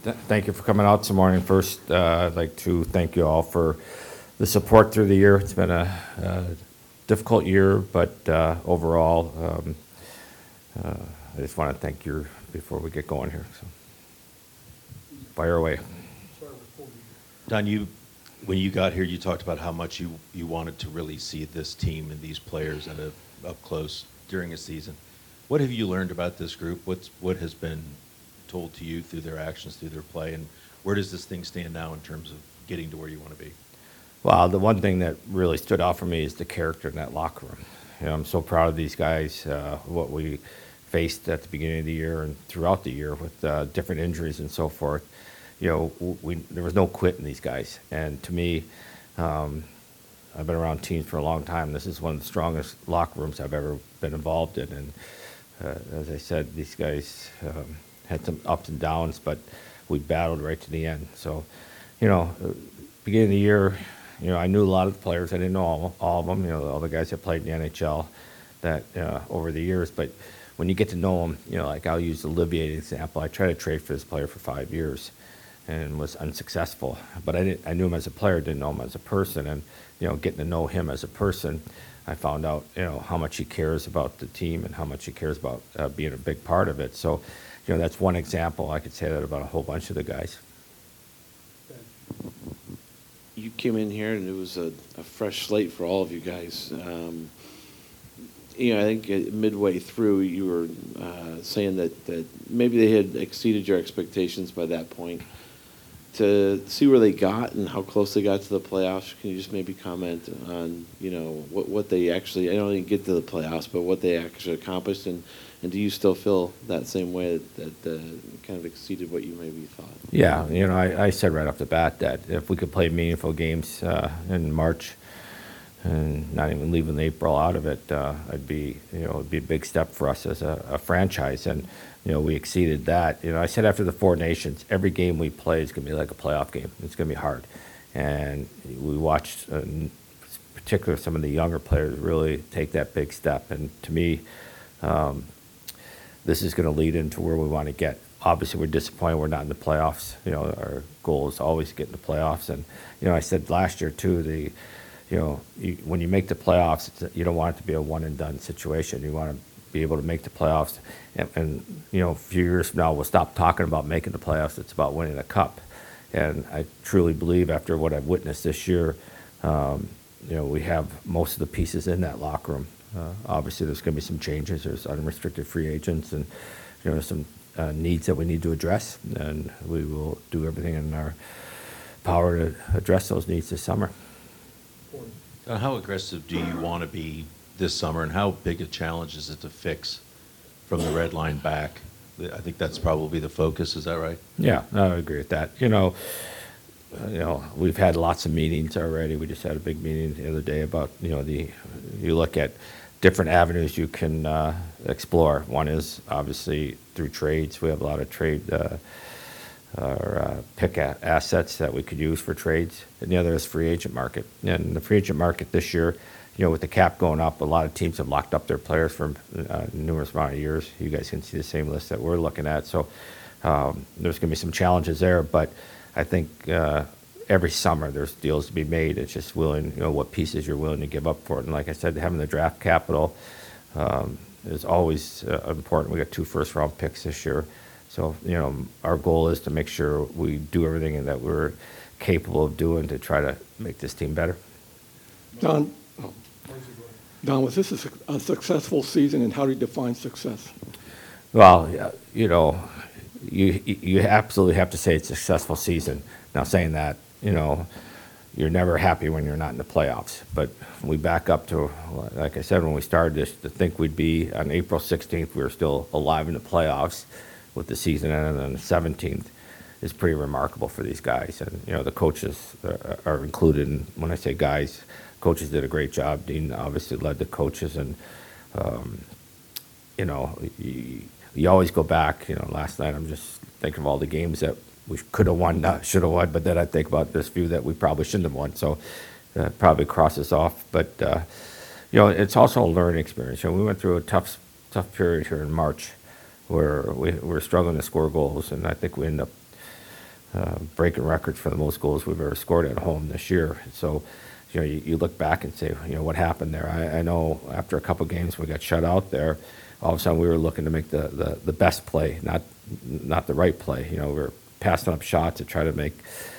Thank you for coming out this morning. First, I'd like to thank you all for the support through the year. It's been a difficult year, but overall, I just want to thank you before we get going here. So, fire away. Don, when you got here, you talked about how much you wanted to really see this team and these players up close during a season. What have you learned about this group? What has been told to you through their actions, through their play, and where does this thing stand now in terms of getting to where you want to be? Well, the one thing that really stood out for me is the character in that locker room. I'm so proud of these guys, what we faced at the beginning of the year and throughout the year with different injuries and so forth. There was no quit in these guys. And to me, I've been around teams for a long time. This is one of the strongest locker rooms I've ever been involved in. And as I said, these guys had some ups and downs, but we battled right to the end. So, beginning of the year, I knew a lot of the players. I didn't know all of them, all the guys that played in the NHL that over the years. But when you get to know them, like I'll use Olivier as an example. I tried to trade for this player for 5 years and was unsuccessful. But I knew him as a player, didn't know him as a person. And, getting to know him as a person, I found out, how much he cares about the team and how much he cares about being a big part of it. So, that's one example. I could say that about a whole bunch of the guys. You came in here and it was a fresh slate for all of you guys. I think midway through you were saying that maybe they had exceeded your expectations by that point. To see where they got and how close they got to the playoffs, can you just maybe comment on what they actually, I don't even get to the playoffs, but what they actually accomplished, and do you still feel that same way that kind of exceeded what you maybe thought? Yeah, I said right off the bat that if we could play meaningful games in March and not even leaving April out of it, it'd be a big step for us as a franchise. And we exceeded that. I said after the Four Nations, every game we play is going to be like a playoff game. It's going to be hard. And we watched, in particular, some of the younger players really take that big step. And to me, this is going to lead into where we want to get. Obviously, we're disappointed we're not in the playoffs. Our goal is always to get in the playoffs. And, I said last year, too, when you make the playoffs, you don't want it to be a one-and-done situation. You want to be able to make the playoffs. And a few years from now, we'll stop talking about making the playoffs. It's about winning a cup. And I truly believe after what I've witnessed this year, we have most of the pieces in that locker room. Obviously, there's going to be some changes. There's unrestricted free agents and, there's some needs that we need to address. And we will do everything in our power to address those needs this summer. How aggressive do you want to be this summer, and how big a challenge is it to fix from the red line back? I think that's probably the focus. Is that right? Yeah, I agree with that. We've had lots of meetings already. We just had a big meeting the other day about you look at different avenues you can explore. One is obviously through trades. We have a lot of trade or pick assets that we could use for trades, and the other is free agent market. And the free agent market this year, with the cap going up, a lot of teams have locked up their players for numerous amount of years. You guys can see the same list that we're looking at. So there's going to be some challenges there, but I think every summer there's deals to be made. It's just what pieces you're willing to give up for it. And like I said, having the draft capital is always important. We got 2 first-round picks this year. So, our goal is to make sure we do everything that we're capable of doing to try to make this team better. Don, was this a successful season, and how do you define success? Well, you absolutely have to say it's a successful season. Now, saying that, you're never happy when you're not in the playoffs. But we back up to, like I said, when we started this, to think we'd be on April 16th, we were still alive in the playoffs with the season ending on the 17th is pretty remarkable for these guys. And, the coaches are included. And when I say guys, coaches did a great job. Dean obviously led the coaches. And, you always go back. Last night I'm just thinking of all the games that we could have won, should have won. But then I think about this few that we probably shouldn't have won. So probably crosses off. But, it's also a learning experience. We went through a tough period here in March where we were struggling to score goals, and I think we ended up breaking records for the most goals we've ever scored at home this year. So, you look back and say, what happened there? I know after a couple games we got shut out there, all of a sudden we were looking to make the best play, not the right play. We were passing up shots to try to make,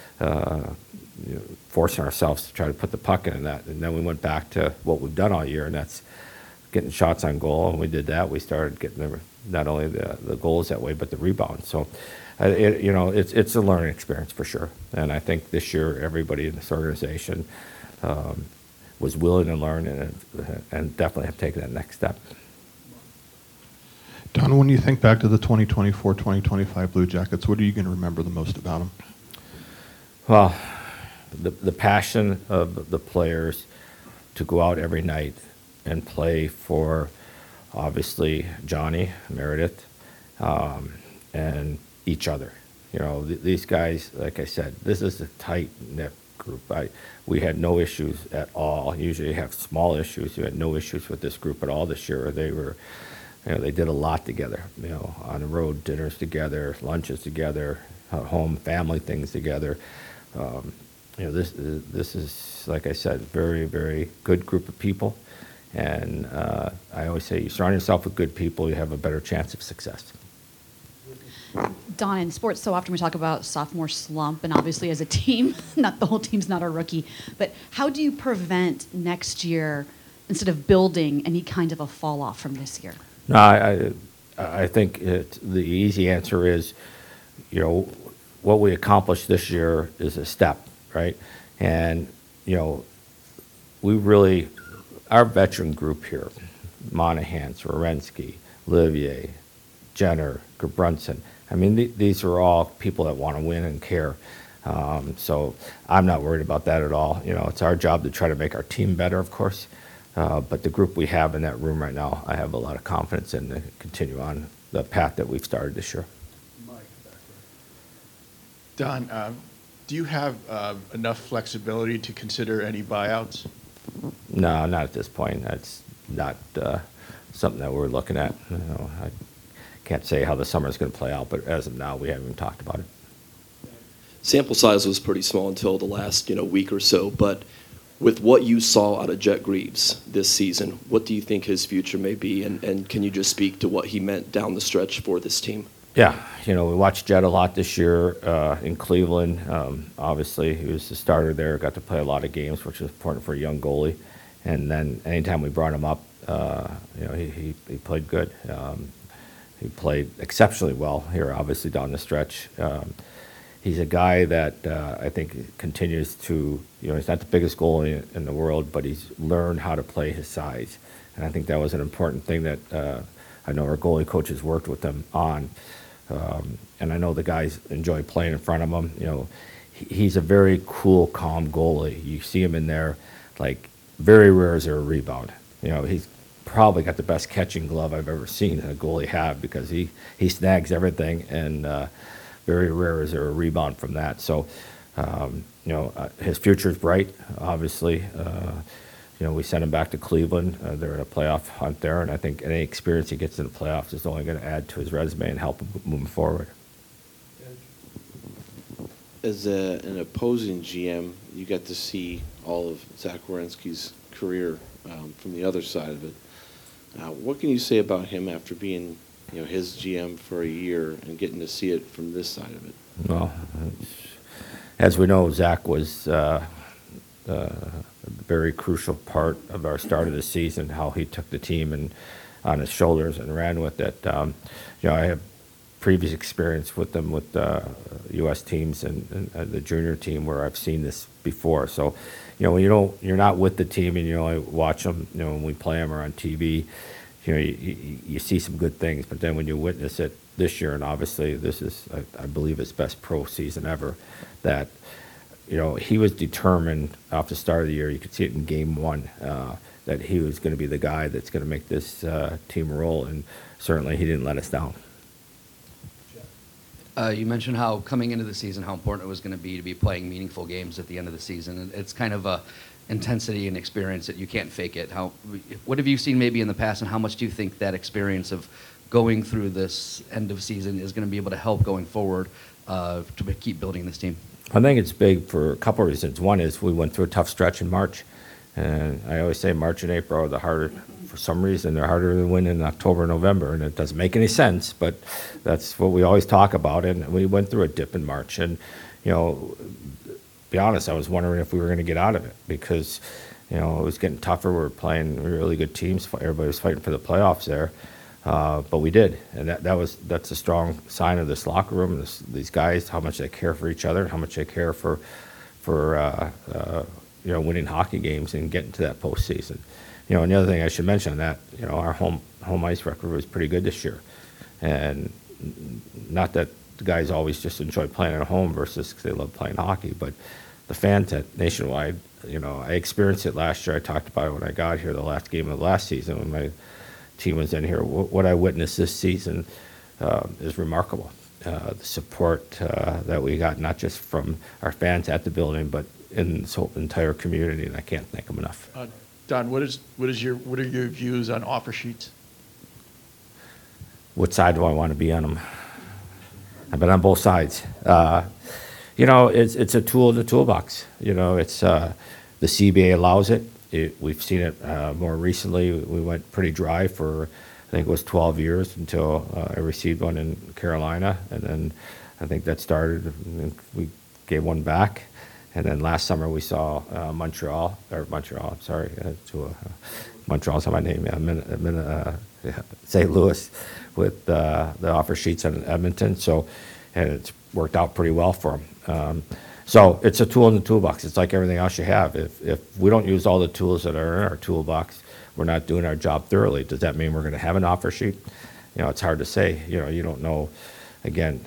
forcing ourselves to try to put the puck in that. And then we went back to what we've done all year, and that's getting shots on goal. And we did that. We started getting not only the goals that way, but the rebounds. So, it's a learning experience for sure. And I think this year everybody in this organization was willing to learn and definitely have taken that next step. Don, when you think back to the 2024-2025 Blue Jackets, what are you going to remember the most about them? Well, the passion of the players to go out every night and play for, obviously, Johnny, Meredith, and each other. These guys, like I said, this is a tight-knit group. We had no issues at all. Usually you have small issues. You had no issues with this group at all this year. They were, they did a lot together, on the road, dinners together, lunches together, at home, family things together. This is, like I said, very, very good group of people. And I always say, you surround yourself with good people, you have a better chance of success. Don, in sports, so often we talk about sophomore slump, and obviously as a team, not the whole team's not a rookie, but how do you prevent next year, instead of building, any kind of a fall off from this year? No, I think the easy answer is, what we accomplished this year is a step, right? And, we really, our veteran group here, Monahan, Werenski, Olivier, Jenner, Gerbrunson, these are all people that want to win and care. So I'm not worried about that at all. It's our job to try to make our team better, of course. But the group we have in that room right now, I have a lot of confidence in to continue on the path that we've started this year. Don, do you have enough flexibility to consider any buyouts? No, not at this point. That's not something that we're looking at. I can't say how the summer is going to play out, but as of now, we haven't even talked about it. Sample size was pretty small until the last week or so, but with what you saw out of Jet Greaves this season, what do you think his future may be, and can you just speak to what he meant down the stretch for this team? Yeah, we watched Jet a lot this year in Cleveland. Obviously, he was the starter there, got to play a lot of games, which is important for a young goalie. And then anytime we brought him up, he played good. He played exceptionally well here, obviously, down the stretch. He's a guy that I think continues to, he's not the biggest goalie in the world, but he's learned how to play his size. And I think that was an important thing that I know our goalie coaches worked with him on. And I know the guys enjoy playing in front of him. He's a very cool, calm goalie. You see him in there, like, very rare is there a rebound. He's probably got the best catching glove I've ever seen a goalie have, because he snags everything, and very rare is there a rebound from that. So, his future is bright, obviously. We sent him back to Cleveland. They're in a playoff hunt there, and I think any experience he gets in the playoffs is only going to add to his resume and help him moving forward. As an opposing GM, you got to see all of Zach Werenski's career from the other side of it. What can you say about him after being, his GM for a year and getting to see it from this side of it? Well, as we know, Zach was a very crucial part of our start of the season, how he took the team and on his shoulders and ran with it. I have previous experience with them with U.S. teams and the junior team where I've seen this before. So, when you're not with the team and you only watch them, when we play them or on TV, you see some good things. But then when you witness it this year, and obviously this is, I believe, his best pro season ever, that he was determined off the start of the year. You could see it in game one that he was going to be the guy that's going to make this team roll, and certainly he didn't let us down. You mentioned how coming into the season, how important it was going to be playing meaningful games at the end of the season. And it's kind of a intensity and experience that you can't fake it. What have you seen maybe in the past, and how much do you think that experience of going through this end of season is going to be able to help going forward to keep building this team? I think it's big for a couple of reasons. One is we went through a tough stretch in March, and I always say March and April are the harder. For some reason, they're harder to win in October, November, and it doesn't make any sense. But that's what we always talk about. And we went through a dip in March, and be honest, I was wondering if we were going to get out of it because it was getting tougher. We were playing really good teams. Everybody was fighting for the playoffs there. But we did, and that's a strong sign of this locker room, these guys, how much they care for each other, how much they care for winning hockey games and getting to that postseason. And the other thing I should mention that our home ice record was pretty good this year, and not that the guys always just enjoy playing at home versus 'cause they love playing hockey, but the fans at Nationwide, I experienced it last year. I talked about it when I got here, the last game of the last season when my team was in here. What I witnessed this season is remarkable. The support that we got, not just from our fans at the building, but in this whole entire community, and I can't thank them enough. Don, what are your views on offer sheets? What side do I want to be on them? I've been on both sides. It's a tool in the toolbox. It's the CBA allows it. We've seen it more recently. We went pretty dry for, I think it was 12 years until I received one in Carolina. And then I think that started, and we gave one back. And then last summer we saw Montreal's on my name, St. Louis with the offer sheets on Edmonton. So, and it's worked out pretty well for them. So it's a tool in the toolbox. It's like everything else you have. If we don't use all the tools that are in our toolbox, we're not doing our job thoroughly. Does that mean we're going to have an offer sheet? It's hard to say. You don't know, again,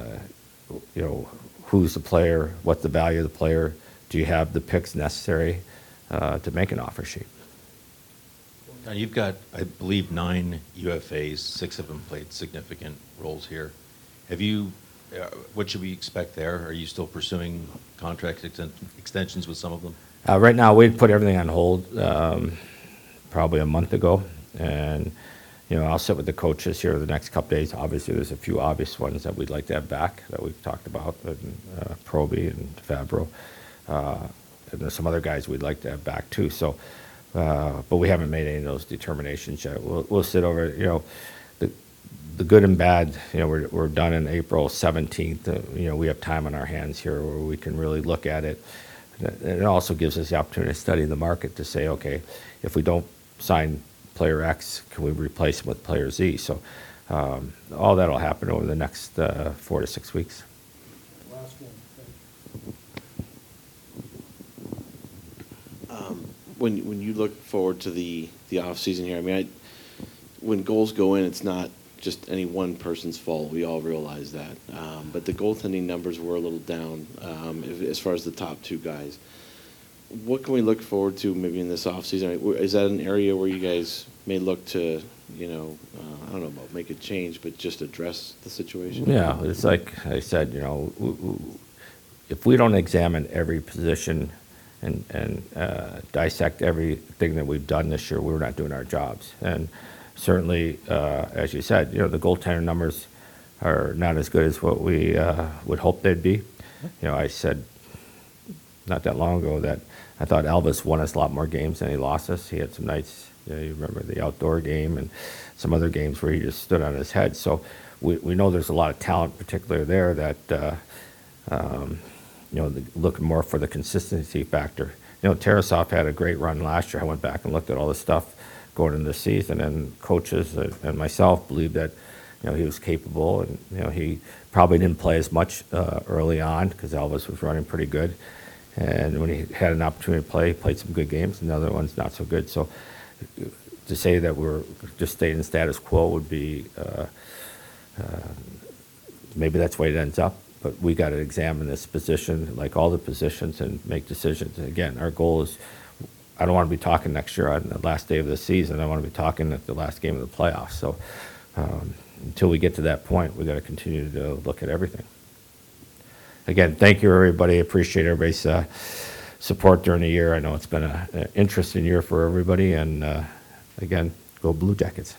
who's the player, what's the value of the player. Do you have the picks necessary to make an offer sheet? Now, you've got, I believe, 9 UFAs. 6 of them played significant roles here. What should we expect there? Are you still pursuing contract extensions with some of them? Right now, we'd put everything on hold probably a month ago. And, I'll sit with the coaches here the next couple days. Obviously, there's a few obvious ones that we'd like to have back that we've talked about, Proby and Fabro. And there's some other guys we'd like to have back, too. So, but we haven't made any of those determinations yet. We'll sit over, the good and bad, we're done in April 17th. We have time on our hands here where we can really look at it. And it also gives us the opportunity to study the market to say, okay, if we don't sign player X, can we replace him with player Z? So all that will happen over the next 4 to 6 weeks. Last one. When you look forward to the off season here, when goals go in, it's not just any one person's fault. We all realize that. But the goaltending numbers were a little down as far as the top 2 guys. What can we look forward to maybe in this offseason? Is that an area where you guys may look to, I don't know about make a change, but just address the situation? Yeah, it's like I said, if we don't examine every position and dissect everything that we've done this year, we're not doing our jobs. And certainly, as you said, the goaltender numbers are not as good as what we would hope they'd be. I said not that long ago that I thought Elvis won us a lot more games than he lost us. He had some nights, you remember the outdoor game and some other games where he just stood on his head. So we know there's a lot of talent, particularly there, that looking more for the consistency factor. Tarasov had a great run last year. I went back and looked at all the stuff going into the season, and coaches and myself believed that he was capable, and he probably didn't play as much early on because Elvis was running pretty good, and when he had an opportunity to play, he played some good games, and the other ones not so good. So to say that we're just staying in status quo would be maybe that's the way it ends up. But we got to examine this position, like all the positions, and make decisions. And again, our goal is, I don't want to be talking next year on the last day of the season. I want to be talking at the last game of the playoffs. So until we get to that point, we got to continue to look at everything. Again, thank you, everybody. Appreciate everybody's support during the year. I know it's been an interesting year for everybody. And again, go Blue Jackets.